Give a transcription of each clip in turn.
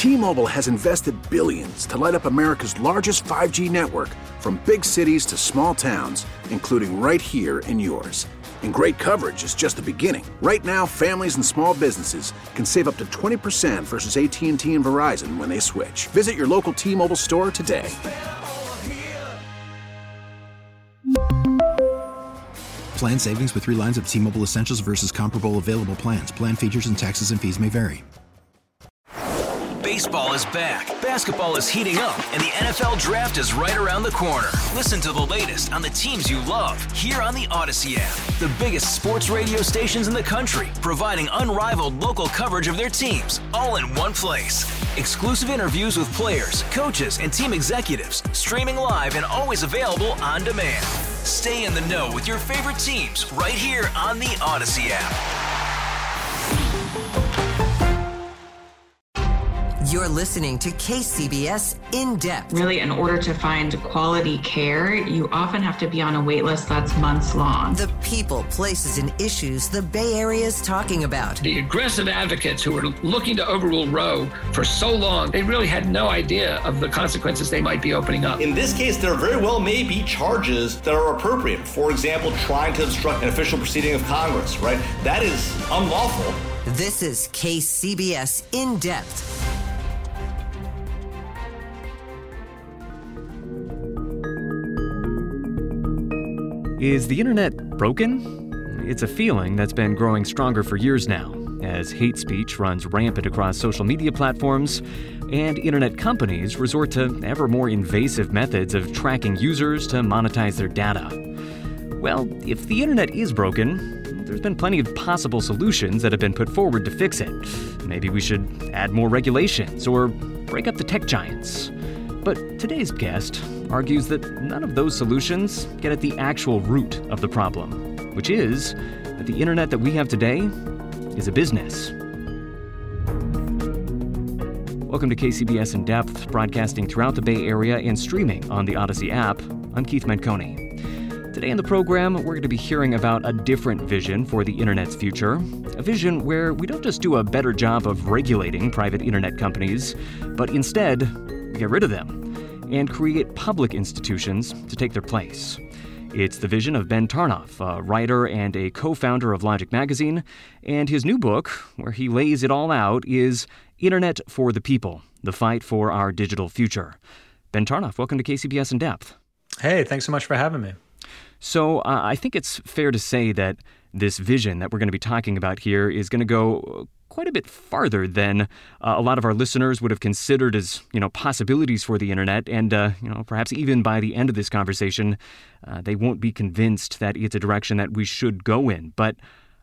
T-Mobile has invested billions to light up America's largest 5G network, from big cities to small towns, including right here in yours. And great coverage is just the beginning. Right now, families and small businesses can save up to 20% versus AT&T and Verizon when they switch. Visit your local T-Mobile store today. Plan savings with 3 lines of T-Mobile Essentials versus comparable available plans. Plan features and taxes and fees may vary. Baseball is back, basketball is heating up, and the NFL Draft is right around the corner. Listen to the latest on the teams you love here on the Odyssey app. The biggest sports radio stations in the country, providing unrivaled local coverage of their teams, all in one place. Exclusive interviews with players, coaches, and team executives, streaming live and always available on demand. Stay in the know with your favorite teams right here on the Odyssey app. You're listening to KCBS In Depth. Really, in order to find quality care, you often have to be on a wait list that's months long. The people, places, and issues the Bay Area is talking about. The aggressive advocates who were looking to overrule Roe for so long, they really had no idea of the consequences they might be opening up. In this case, there very well may be charges that are appropriate. For example, trying to obstruct an official proceeding of Congress, right? That is unlawful. This is KCBS In Depth. Is the internet broken? It's a feeling that's been growing stronger for years now, as hate speech runs rampant across social media platforms, and internet companies resort to ever more invasive methods of tracking users to monetize their data. Well, if the internet is broken, there's been plenty of possible solutions that have been put forward to fix it. Maybe we should add more regulations or break up the tech giants. But today's guest argues that none of those solutions get at the actual root of the problem, which is that the internet that we have today is a business. Welcome to KCBS In Depth, broadcasting throughout the Bay Area and streaming on the Odyssey app. I'm Keith Menconi. Today in the program, we're going to be hearing about a different vision for the internet's future, a vision where we don't just do a better job of regulating private internet companies, but instead get rid of them and create public institutions to take their place. It's the vision of Ben Tarnoff, a writer and a co-founder of Logic Magazine, and his new book, where he lays it all out, is Internet for the People, the Fight for Our Digital Future. Ben Tarnoff, welcome to KCBS In Depth. Hey, thanks so much for having me. So I think it's fair to say that this vision that we're going to be talking about here is going to go quite a bit farther than a lot of our listeners would have considered as, possibilities for the internet. And, perhaps even by the end of this conversation, they won't be convinced that it's a direction that we should go in. But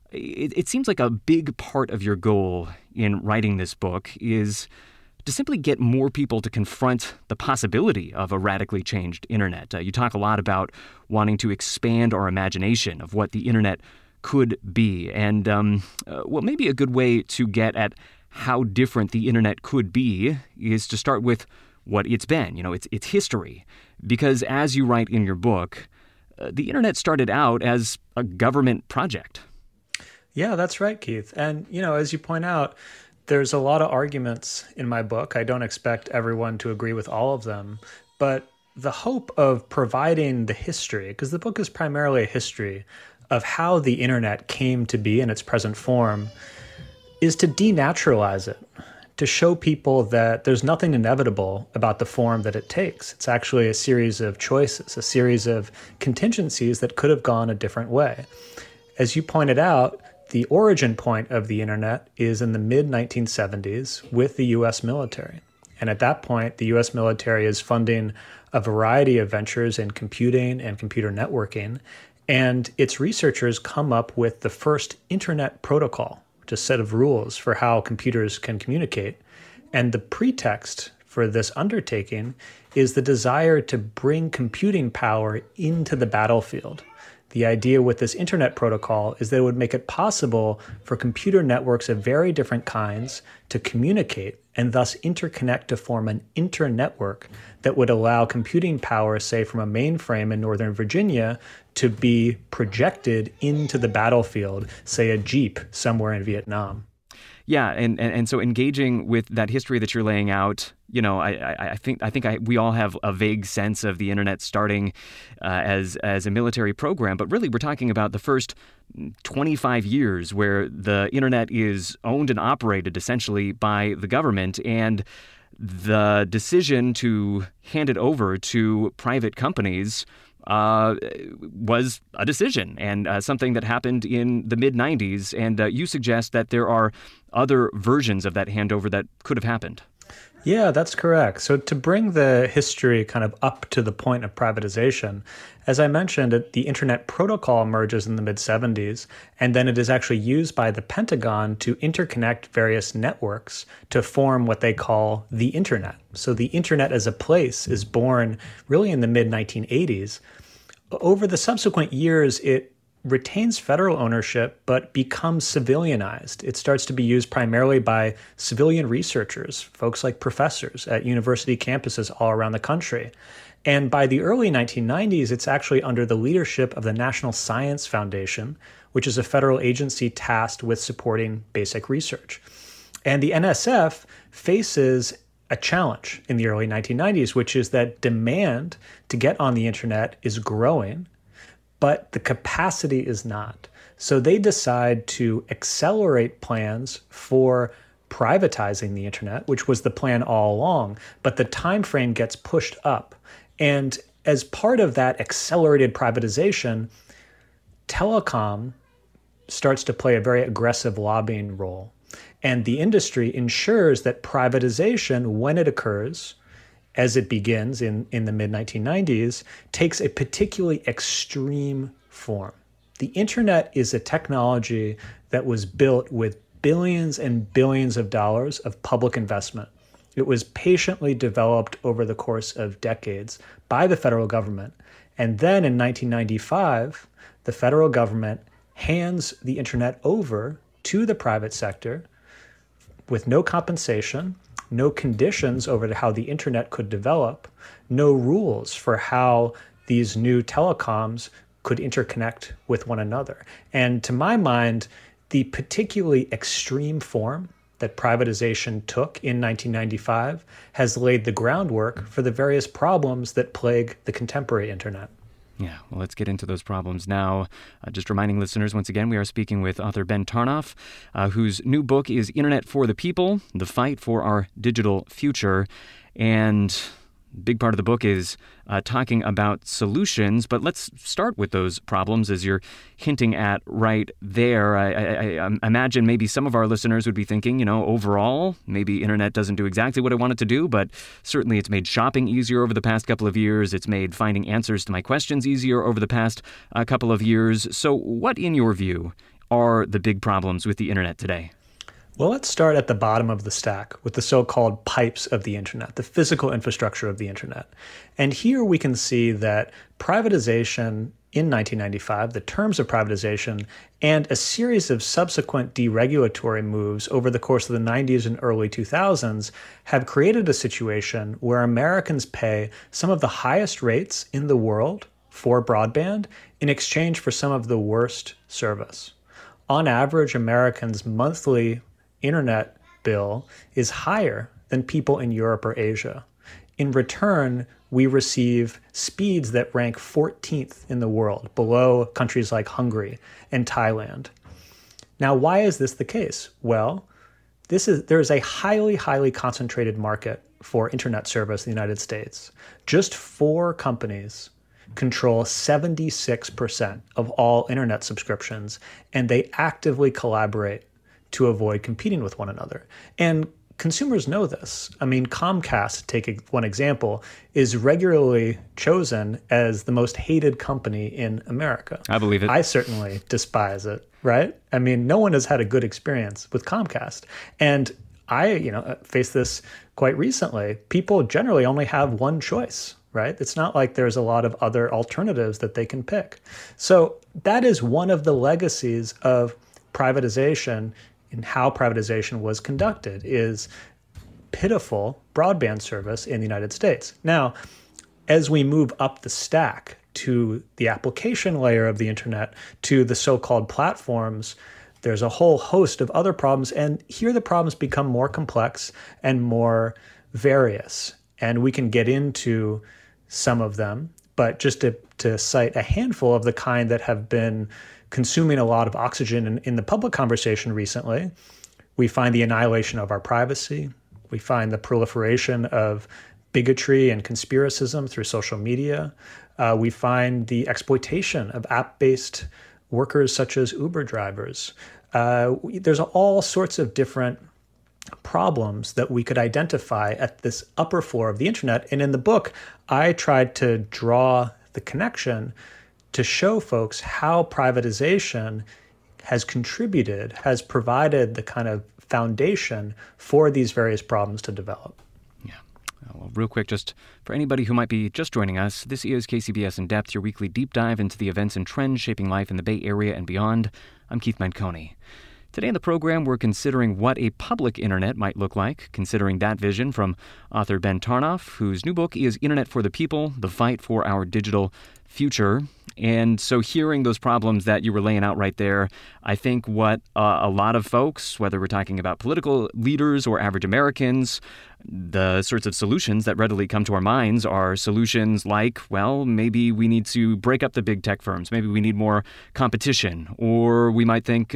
it seems like a big part of your goal in writing this book is to simply get more people to confront the possibility of a radically changed internet. You talk a lot about wanting to expand our imagination of what the internet could be. And, maybe a good way to get at how different the internet could be is to start with what it's been, its history. Because as you write in your book, the internet started out as a government project. Yeah, that's right, Keith. And, as you point out, there's a lot of arguments in my book. I don't expect everyone to agree with all of them, but the hope of providing the history, because the book is primarily a history of how the internet came to be in its present form, is to denaturalize it, to show people that there's nothing inevitable about the form that it takes. It's actually a series of choices, a series of contingencies that could have gone a different way. As you pointed out, the origin point of the internet is in the mid-1970s with the U.S. military. And at that point, the U.S. military is funding a variety of ventures in computing and computer networking. And its researchers come up with the first internet protocol, which is a set of rules for how computers can communicate. And the pretext for this undertaking is the desire to bring computing power into the battlefield. The idea with this internet protocol is that it would make it possible for computer networks of very different kinds to communicate and thus interconnect to form an internetwork that would allow computing power, say from a mainframe in Northern Virginia, to be projected into the battlefield, say a Jeep somewhere in Vietnam. Yeah, and so engaging with that history that you're laying out, I think we all have a vague sense of the internet starting as a military program, but really we're talking about the first 25 years where the internet is owned and operated essentially by the government, and the decision to hand it over to private companies was a decision and something that happened in the mid-90s. And you suggest that there are other versions of that handover that could have happened. Yeah, that's correct. So to bring the history kind of up to the point of privatization, as I mentioned, the Internet Protocol emerges in the mid-70s, and then it is actually used by the Pentagon to interconnect various networks to form what they call the Internet. So the Internet as a place is born really in the mid-1980s. Over the subsequent years, it retains federal ownership, but becomes civilianized. It starts to be used primarily by civilian researchers, folks like professors at university campuses all around the country. And by the early 1990s, it's actually under the leadership of the National Science Foundation, which is a federal agency tasked with supporting basic research. And the NSF faces a challenge in the early 1990s, which is that demand to get on the internet is growing, but the capacity is not. So they decide to accelerate plans for privatizing the internet, which was the plan all along, but the time frame gets pushed up. And as part of that accelerated privatization, telecom starts to play a very aggressive lobbying role. And the industry ensures that privatization, when it occurs, as it begins in the mid-1990s, takes a particularly extreme form. The internet is a technology that was built with billions and billions of dollars of public investment. It was patiently developed over the course of decades by the federal government. And then in 1995, the federal government hands the internet over to the private sector with no compensation, no conditions over to how the internet could develop, no rules for how these new telecoms could interconnect with one another. And to my mind, the particularly extreme form that privatization took in 1995 has laid the groundwork for the various problems that plague the contemporary internet. Yeah, well, let's get into those problems now. Just reminding listeners, once again, we are speaking with author Ben Tarnoff, whose new book is Internet for the People, The Fight for Our Digital Future. And a big part of the book is talking about solutions, but let's start with those problems as you're hinting at right there. I imagine maybe some of our listeners would be thinking, overall, maybe internet doesn't do exactly what I want it to do, but certainly it's made shopping easier over the past couple of years. It's made finding answers to my questions easier over the past couple of years. So what, in your view, are the big problems with the internet today? Well, let's start at the bottom of the stack with the so-called pipes of the internet, the physical infrastructure of the internet. And here we can see that privatization in 1995, the terms of privatization, and a series of subsequent deregulatory moves over the course of the 90s and early 2000s have created a situation where Americans pay some of the highest rates in the world for broadband in exchange for some of the worst service. On average, Americans' monthly internet bill is higher than people in Europe or Asia. In return, we receive speeds that rank 14th in the world, below countries like Hungary and Thailand. Now, why is this the case? Well, there is a highly, highly concentrated market for internet service in the United States. Just 4 companies control 76% of all internet subscriptions, and they actively collaborate to avoid competing with one another. And consumers know this. I mean, Comcast, take one example, is regularly chosen as the most hated company in America. I believe it. I certainly despise it, right? I mean, no one has had a good experience with Comcast. And I, faced this quite recently. People generally only have one choice, right? It's not like there's a lot of other alternatives that they can pick. So that is one of the legacies of privatization and how privatization was conducted, is pitiful broadband service in the United States. Now, as we move up the stack to the application layer of the internet, to the so-called platforms, There's a whole host of other problems, and here the problems become more complex and more various. And we can get into some of them, but just to cite a handful of the kind that have been consuming a lot of oxygen in the public conversation recently, we find the annihilation of our privacy. We find the proliferation of bigotry and conspiracism through social media. We find the exploitation of app-based workers such as Uber drivers. There's all sorts of different problems that we could identify at this upper floor of the internet. And in the book, I tried to draw the connection to show folks how privatization has contributed, has provided the kind of foundation for these various problems to develop. Well, real quick, just for anybody who might be just joining us, this is KCBS In Depth, your weekly deep dive into the events and trends shaping life in the Bay Area and beyond. I'm Keith Manconi. Today in the program, we're considering what a public internet might look like, considering that vision from author Ben Tarnoff, whose new book is Internet for the People, The Fight for Our Digital Future. And so hearing those problems that you were laying out right there, I think what a lot of folks, whether we're talking about political leaders or average Americans, the sorts of solutions that readily come to our minds are solutions like, well, maybe we need to break up the big tech firms. Maybe we need more competition. Or we might think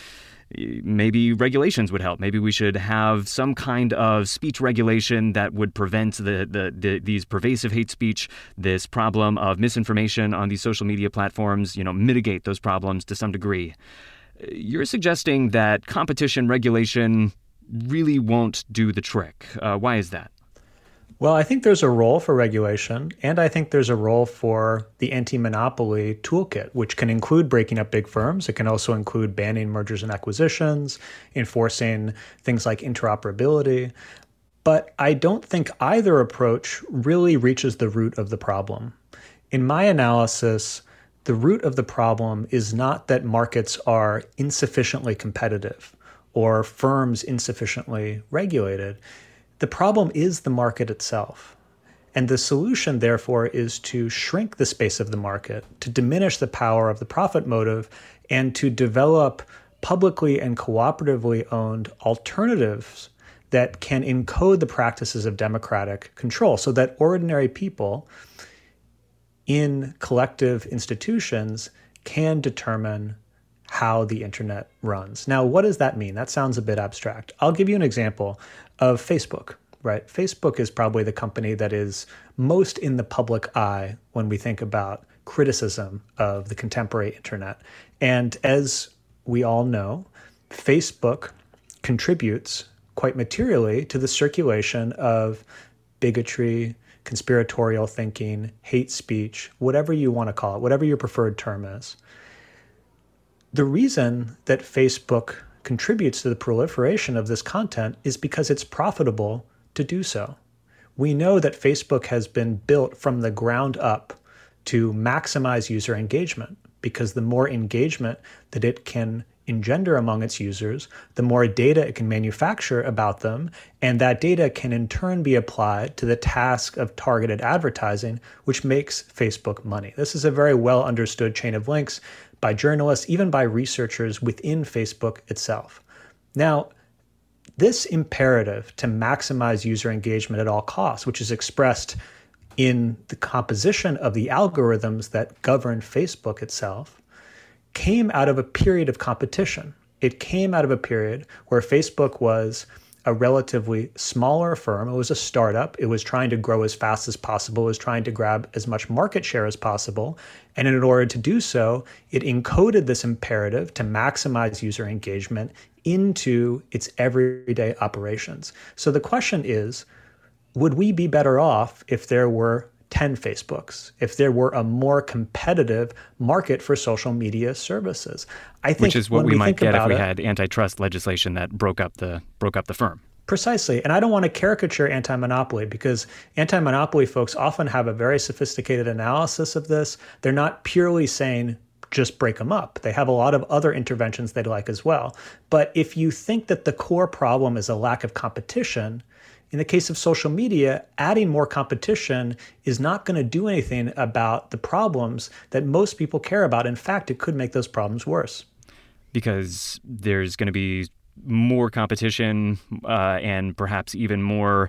maybe regulations would help. Maybe we should have some kind of speech regulation that would prevent these pervasive hate speech, this problem of misinformation on these social media platforms, mitigate those problems to some degree. You're suggesting that competition regulation really won't do the trick. Why is that? Well, I think there's a role for regulation, and I think there's a role for the anti-monopoly toolkit, which can include breaking up big firms. It can also include banning mergers and acquisitions, enforcing things like interoperability. But I don't think either approach really reaches the root of the problem. In my analysis, the root of the problem is not that markets are insufficiently competitive or firms insufficiently regulated. The problem is the market itself. And the solution, therefore, is to shrink the space of the market, to diminish the power of the profit motive, and to develop publicly and cooperatively owned alternatives that can encode the practices of democratic control so that ordinary people in collective institutions can determine how the internet runs. Now, what does that mean? That sounds a bit abstract. I'll give you an example of Facebook, right? Facebook is probably the company that is most in the public eye when we think about criticism of the contemporary internet. And as we all know, Facebook contributes quite materially to the circulation of bigotry, conspiratorial thinking, hate speech, whatever you want to call it, whatever your preferred term is. The reason that Facebook contributes to the proliferation of this content is because it's profitable to do so. We know that Facebook has been built from the ground up to maximize user engagement, because the more engagement that it can engender among its users, the more data it can manufacture about them, and that data can in turn be applied to the task of targeted advertising, which makes Facebook money. This is a very well understood chain of links by journalists, even by researchers within Facebook itself. Now, this imperative to maximize user engagement at all costs, which is expressed in the composition of the algorithms that govern Facebook itself, came out of a period of competition. It came out of a period where Facebook was a relatively smaller firm. It was a startup. It was trying to grow as fast as possible. It was trying to grab as much market share as possible. And in order to do so, it encoded this imperative to maximize user engagement into its everyday operations. So the question is, would we be better off if there were 10 Facebooks, if there were a more competitive market for social media services? I think which is what we might get if we had antitrust legislation that broke up the firm. Precisely. And I don't want to caricature anti-monopoly, because anti-monopoly folks often have a very sophisticated analysis of this. They're not purely saying just break them up. They have a lot of other interventions they'd like as well. But if you think that the core problem is a lack of competition, in the case of social media, adding more competition is not going to do anything about the problems that most people care about. In fact, it could make those problems worse. because there's going to be more competition and perhaps even more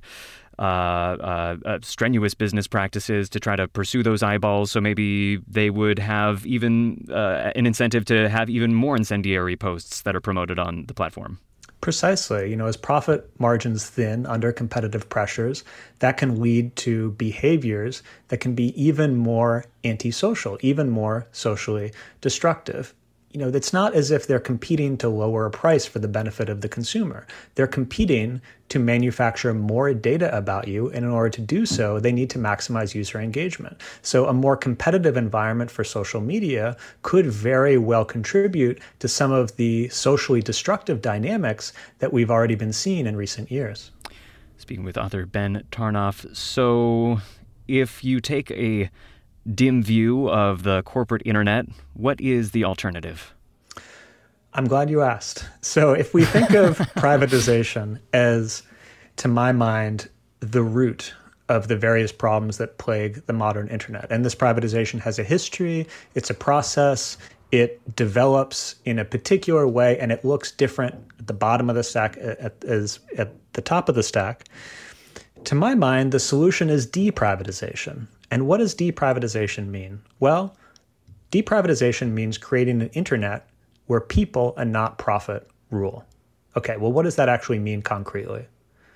strenuous business practices to try to pursue those eyeballs. So maybe they would have even an incentive to have even more incendiary posts that are promoted on the platform. Precisely. As profit margins thin under competitive pressures, that can lead to behaviors that can be even more antisocial, even more socially destructive. It's not as if they're competing to lower a price for the benefit of the consumer. They're competing to manufacture more data about you, and in order to do so, they need to maximize user engagement. So a more competitive environment for social media could very well contribute to some of the socially destructive dynamics that we've already been seeing in recent years. Speaking with author Ben Tarnoff, so if you take a dim view of the corporate internet, what is the alternative? I'm glad you asked. So if we think of privatization as, to my mind, the root of the various problems that plague the modern internet, and this privatization has a history, it's a process, it develops in a particular way, and it looks different at the bottom of the stack as at the top of the stack. To my mind, the solution is deprivatization. And what does deprivatization mean? Well, deprivatization means creating an internet where people and not profit rule. Okay, well, what does that actually mean concretely?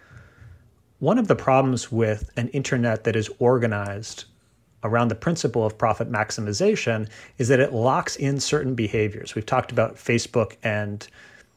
One of the problems with an internet that is organized around the principle of profit maximization is that it locks in certain behaviors. We've talked about Facebook and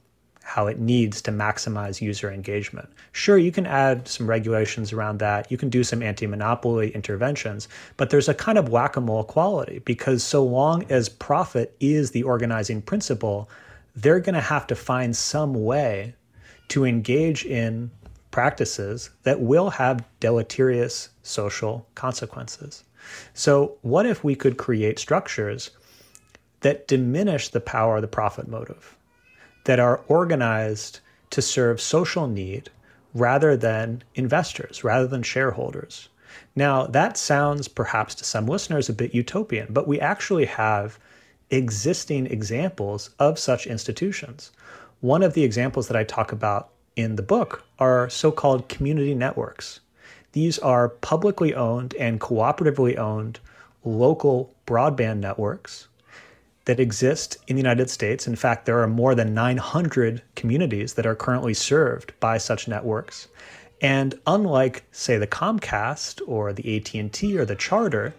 how it needs to maximize user engagement. Sure, you can add some regulations around that. You can do some anti-monopoly interventions, but there's a kind of whack-a-mole quality because so long as profit is the organizing principle, they're going to have to find some way to engage in practices that will have deleterious social consequences. So what if we could create structures that diminish the power of the profit motive, that are organized to serve social need rather than investors, rather than shareholders? Now, that sounds perhaps to some listeners a bit utopian, but we actually have existing examples of such institutions. One of the examples that I talk about in the book are so-called community networks. These are publicly owned and cooperatively owned local broadband networks that exist in the United States. In fact, there are more than 900 communities that are currently served by such networks. And unlike, say, the Comcast or the AT&T or the Charter,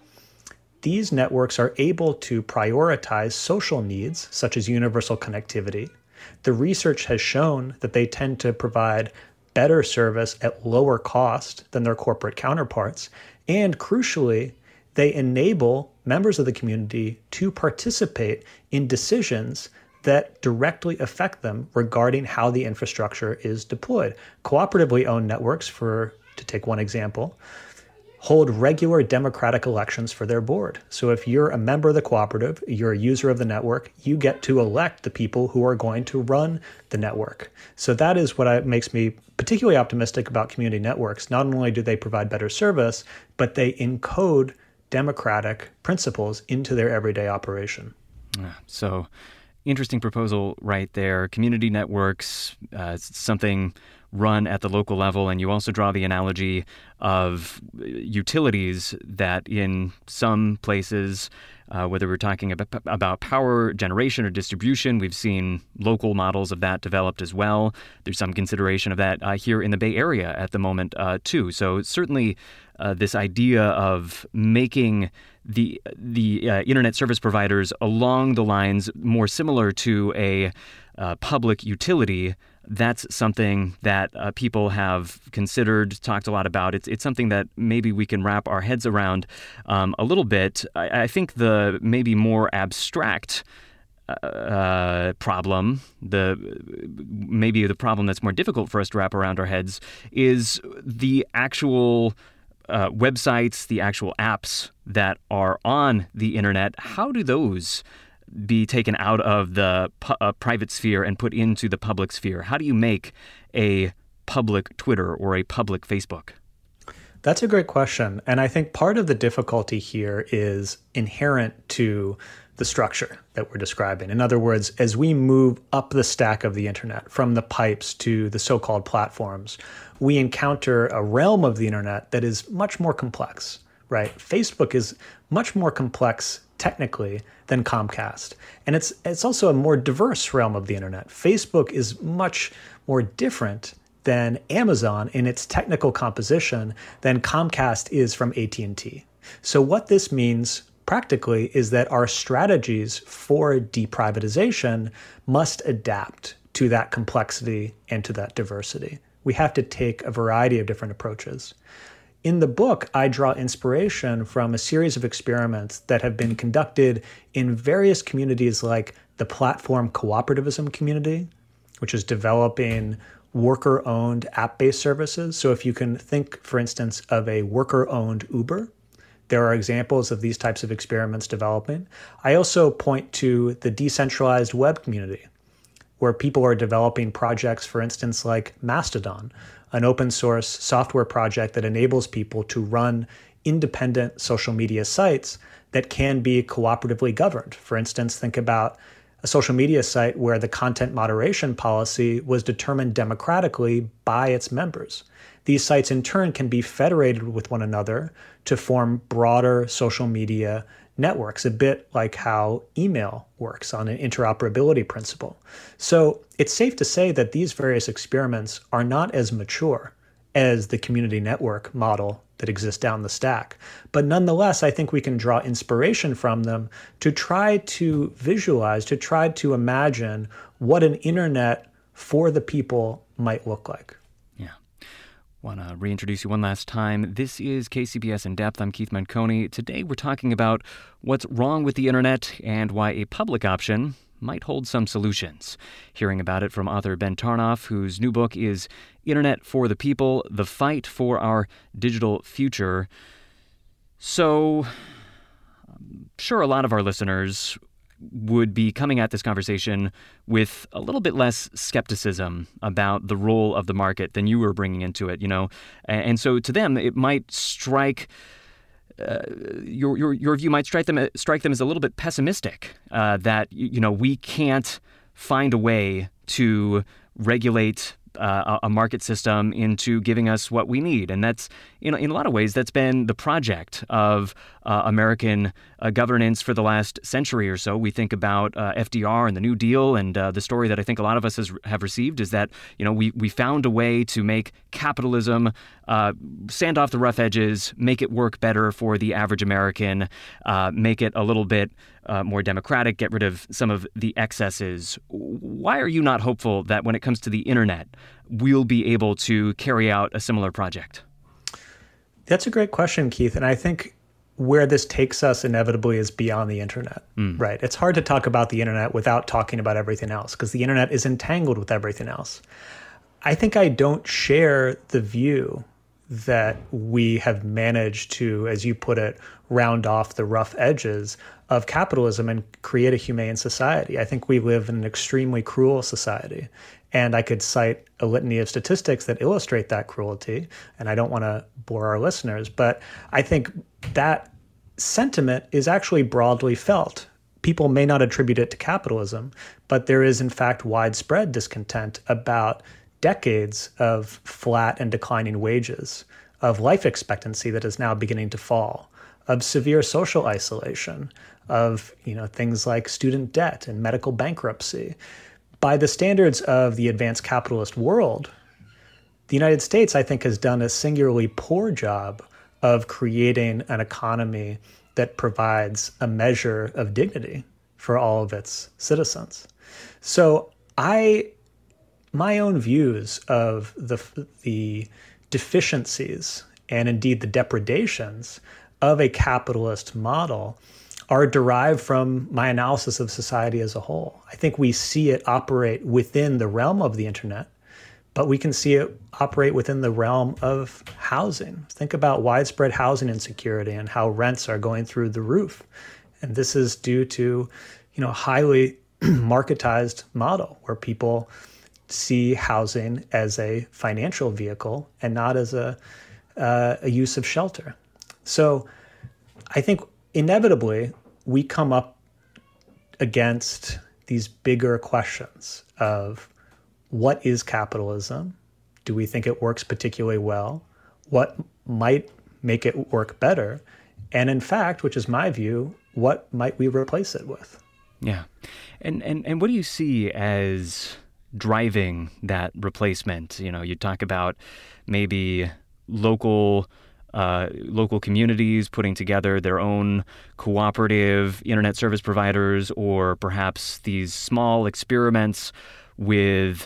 these networks are able to prioritize social needs, such as universal connectivity. The research has shown that they tend to provide better service at lower cost than their corporate counterparts. And crucially, they enable members of the community to participate in decisions that directly affect them regarding how the infrastructure is deployed. Cooperatively owned networks, to take one example, hold regular democratic elections for their board. So if you're a member of the cooperative, you're a user of the network, you get to elect the people who are going to run the network. So that is what makes me particularly optimistic about community networks. Not only do they provide better service, but they encode democratic principles into their everyday operation. So interesting proposal right there. Community networks, something run at the local level. And you also draw the analogy of utilities that in some places, whether we're talking about power generation or distribution, we've seen local models of that developed as well. There's some consideration of that here in the Bay Area at the moment, too. So certainly this idea of making the internet service providers along the lines more similar to a public utility, that's something that people have considered, talked a lot about. It's something that maybe we can wrap our heads around a little bit. I think the maybe more abstract problem, maybe the problem that's more difficult for us to wrap around our heads, is the actual websites, the actual apps that are on the internet. How do those be taken out of the private sphere and put into the public sphere? How do you make a public Twitter or a public Facebook? That's a great question. And I think part of the difficulty here is inherent to the structure that we're describing. In other words, as we move up the stack of the internet, from the pipes to the so-called platforms, we encounter a realm of the internet that is much more complex, right? Facebook is much more complex technically than Comcast. And it's also a more diverse realm of the internet. Facebook is much more different than Amazon in its technical composition than Comcast is from AT&T. So what this means practically is that our strategies for deprivatization must adapt to that complexity and to that diversity. We have to take a variety of different approaches. In the book, I draw inspiration from a series of experiments that have been conducted in various communities like the platform cooperativism community, which is developing worker-owned app-based services. So if you can think, for instance, of a worker-owned Uber, there are examples of these types of experiments developing. I also point to the decentralized web community, where people are developing projects, for instance, like Mastodon, an open source software project that enables people to run independent social media sites that can be cooperatively governed. For instance, think about a social media site where the content moderation policy was determined democratically by its members. These sites in turn can be federated with one another to form broader social media networks, a bit like how email works on an interoperability principle. So it's safe to say that these various experiments are not as mature as the community network model that exists down the stack. But nonetheless, I think we can draw inspiration from them to try to visualize, to try to imagine what an internet for the people might look like. Want to reintroduce you one last time. This is KCBS In Depth. I'm Keith Menconi. Today we're talking about what's wrong with the internet and why a public option might hold some solutions. Hearing about it from author Ben Tarnoff, whose new book is Internet for the People, The Fight for Our Digital Future. So, I'm sure a lot of our listeners would be coming at this conversation with a little bit less skepticism about the role of the market than you were bringing into it, And so to them, it might strike your view might strike them as a little bit pessimistic, that we can't find a way to regulate a market system into giving us what we need. And that's, in a lot of ways, that's been the project of American governance for the last century or so. We think about FDR and the New Deal, and the story that I think a lot of us have received is that, we found a way to make capitalism sand off the rough edges, make it work better for the average American, make it a little bit more democratic, get rid of some of the excesses. Why are you not hopeful that when it comes to the internet, we'll be able to carry out a similar project? That's a great question, Keith. And I think where this takes us inevitably is beyond the internet, right? It's hard to talk about the internet without talking about everything else, because the internet is entangled with everything else. I think I don't share the view that we have managed to, as you put it, round off the rough edges of capitalism and create a humane society. I think we live in an extremely cruel society. And I could cite a litany of statistics that illustrate that cruelty, and I don't want to bore our listeners, but I think that sentiment is actually broadly felt. People may not attribute it to capitalism, but there is in fact widespread discontent about decades of flat and declining wages, of life expectancy that is now beginning to fall, of severe social isolation, of things like student debt and medical bankruptcy. By the standards of the advanced capitalist world, the United States, I think, has done a singularly poor job of creating an economy that provides a measure of dignity for all of its citizens. So my own views of the deficiencies and indeed the depredations of a capitalist model are derived from my analysis of society as a whole. I think we see it operate within the realm of the internet, but we can see it operate within the realm of housing. Think about widespread housing insecurity and how rents are going through the roof. And this is due to, a highly marketized model where people see housing as a financial vehicle and not as a use of shelter. So I think inevitably we come up against these bigger questions of what is capitalism? Do we think it works particularly well? What might make it work better? And in fact, which is my view, what might we replace it with? Yeah. And what do you see as driving that replacement? You know, you talk about maybe local communities putting together their own cooperative internet service providers, or perhaps these small experiments with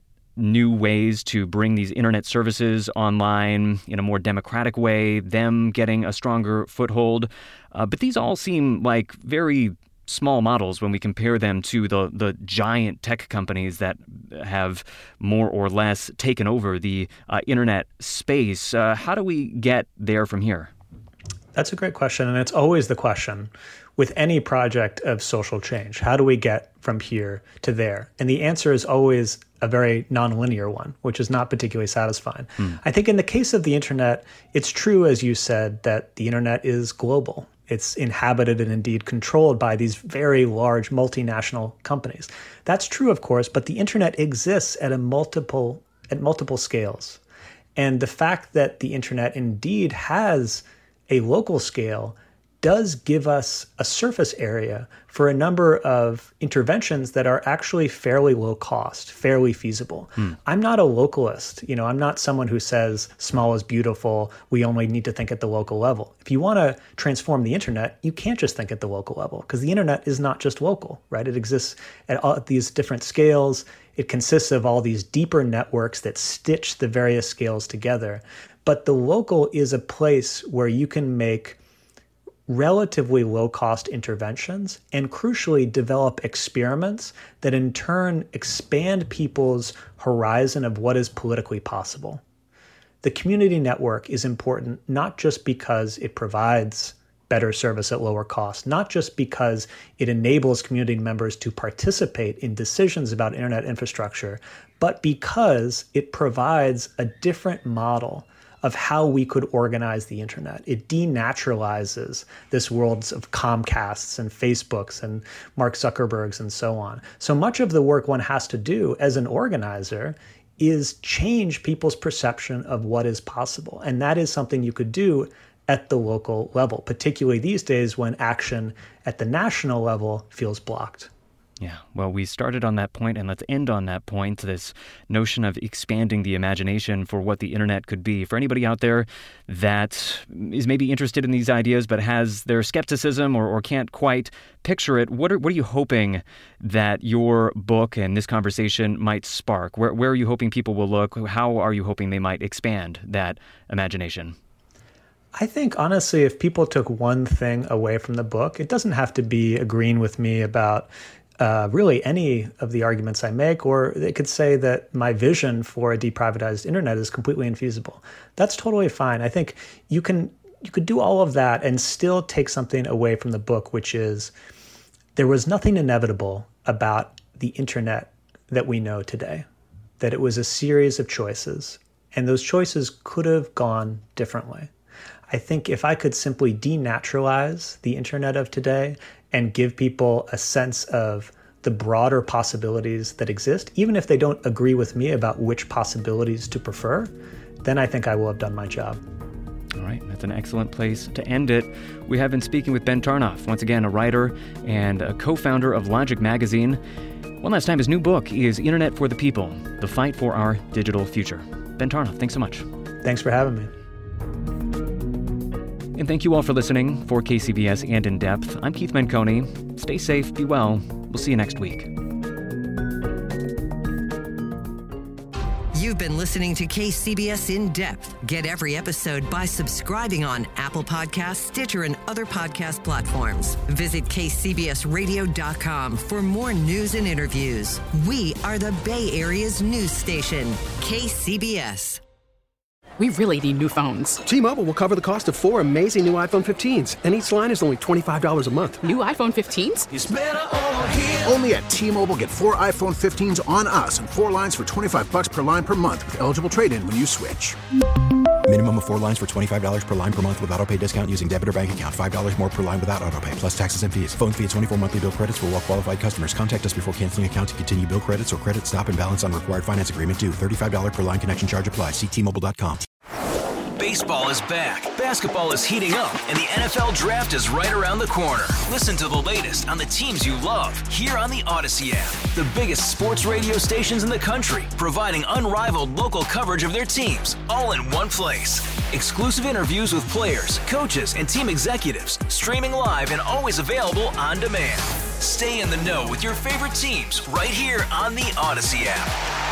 new ways to bring these internet services online in a more democratic way, them getting a stronger foothold. But these all seem like very small models when we compare them to the giant tech companies that have more or less taken over the internet space. How do we get there from here? That's a great question, and it's always the question with any project of social change. How do we get from here to there? And the answer is always a very nonlinear one, which is not particularly satisfying. I think in the case of the internet, it's true, as you said, that the internet is global. It's inhabited and indeed controlled by these very large multinational companies. That's true, of course, but the internet exists at multiple scales. And the fact that the internet indeed has a local scale does give us a surface area for a number of interventions that are actually fairly low cost, fairly feasible. I'm not a localist. I'm not someone who says small is beautiful. We only need to think at the local level. If you want to transform the internet, you can't just think at the local level, because the internet is not just local, right? It exists at all these different scales. It consists of all these deeper networks that stitch the various scales together. But the local is a place where you can make relatively low-cost interventions and, crucially, develop experiments that in turn expand people's horizon of what is politically possible. The community network is important not just because it provides better service at lower cost, not just because it enables community members to participate in decisions about internet infrastructure, but because it provides a different model of how we could organize the internet. It denaturalizes this world of Comcasts and Facebooks and Mark Zuckerbergs and so on. So much of the work one has to do as an organizer is change people's perception of what is possible. And that is something you could do at the local level, particularly these days when action at the national level feels blocked. Yeah, well, we started on that point, and let's end on that point, this notion of expanding the imagination for what the internet could be. For anybody out there that is maybe interested in these ideas but has their skepticism or can't quite picture it, what are you hoping that your book and this conversation might spark? Where are you hoping people will look? How are you hoping they might expand that imagination? I think, honestly, if people took one thing away from the book, it doesn't have to be agreeing with me about really any of the arguments I make, or they could say that my vision for a deprivatized internet is completely infeasible. That's totally fine. I think you could do all of that and still take something away from the book, which is there was nothing inevitable about the internet that we know today, that it was a series of choices, and those choices could have gone differently. I think if I could simply denaturalize the internet of today and give people a sense of the broader possibilities that exist, even if they don't agree with me about which possibilities to prefer, then I think I will have done my job. All right, that's an excellent place to end it. We have been speaking with Ben Tarnoff, once again a writer and a co-founder of Logic Magazine. One last time, his new book is Internet for the People, The Fight for Our Digital Future. Ben Tarnoff, thanks so much. Thanks for having me. And thank you all for listening. For KCBS and In Depth, I'm Keith Menconi. Stay safe, be well. We'll see you next week. You've been listening to KCBS In Depth. Get every episode by subscribing on Apple Podcasts, Stitcher, and other podcast platforms. Visit kcbsradio.com for more news and interviews. We are the Bay Area's news station, KCBS. We really need new phones. T-Mobile will cover the cost of 4 amazing new iPhone 15s, and each line is only $25 a month. New iPhone 15s? It's better over here. Only at T-Mobile, get 4 iPhone 15s on us and 4 lines for $25 per line per month with eligible trade-in when you switch. Minimum minimum of 4 lines for $25 per line per month with autopay discount using debit or bank account. $5 more per line without autopay, plus taxes and fees. Phone fee at 24 monthly bill credits for well-qualified customers. Contact us before canceling account to continue bill credits or credit stop and balance on required finance agreement due. $35 per line connection charge applies. See T-Mobile.com. Baseball is back, basketball is heating up, and the NFL Draft is right around the corner. Listen to the latest on the teams you love here on the Odyssey app. The biggest sports radio stations in the country, providing unrivaled local coverage of their teams, all in one place. Exclusive interviews with players, coaches, and team executives, streaming live and always available on demand. Stay in the know with your favorite teams right here on the Odyssey app.